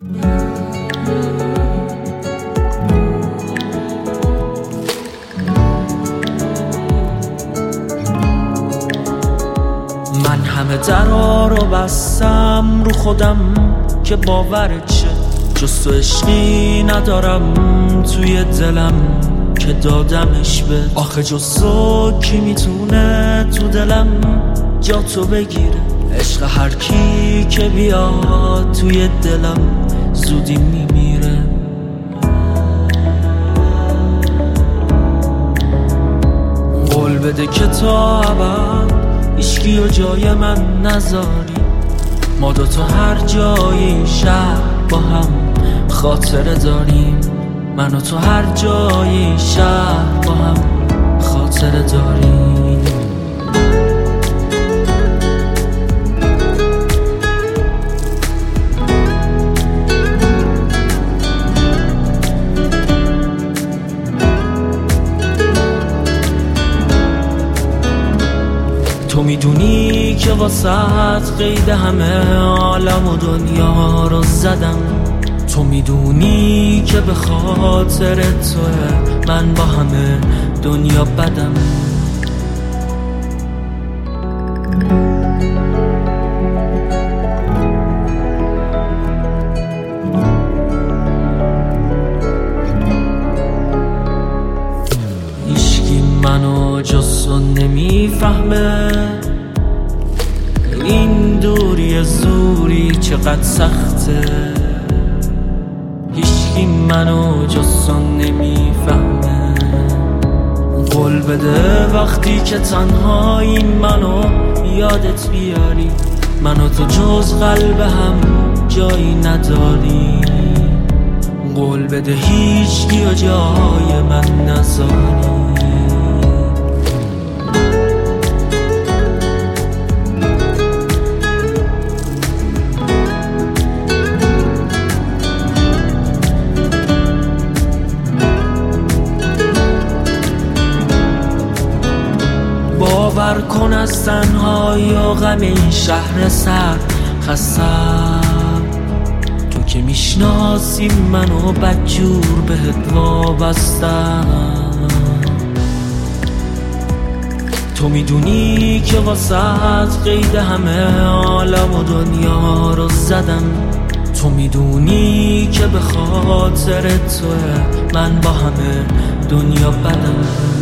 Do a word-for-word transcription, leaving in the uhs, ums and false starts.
من همه درا رو بستم رو خودم که باورت شه، جز تو عشقی ندارم توی دلم که دادمش به. آخه جز تو کی میتونه تو دلم جا تو بگیره؟ عشق هر کی که بیاد توی دلم زودی میمیره. قول بده که تا ابد هیچکی و جای من نذاری، ما دوتا هر جای این شهر با هم خاطره داریم. من و تو هر جای این شهر با هم خاطره داریم. تو میدونی که واسهت قید همه عالم و دنیا رو زدم، تو میدونی که به خاطر توه من با همه دنیا بدم. هیچکی منو جز تو نمیفهمه، این دوری زوری چقدر سخته. هیچکی منو جز تو نمیفهمه. قول بده وقتی که تنهایی منو یادت بیاری، منو تو جز قلب هم جایی نداری. قول بده هیچکی و جای من نذاری. باور کن از تنهایی و غم این شهر سر خستم، تو که میشناسی منو بدجور بهت وابستم. تو میدونی که واسهت قید همه عالم و دنیا رو زدم، تو میدونی که به خاطر توه من با همه دنیا بدم.